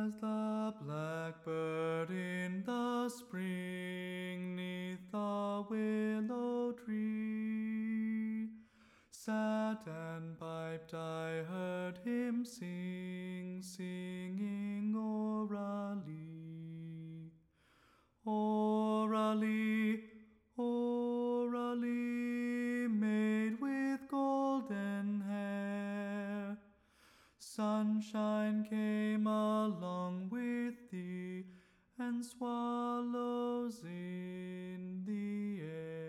As the blackbird in the spring 'neath the willow tree sat and piped, I heard him sing, singing orally. Orally, orally, maid with golden hair, sunshine came along with thee, and swallows in the air.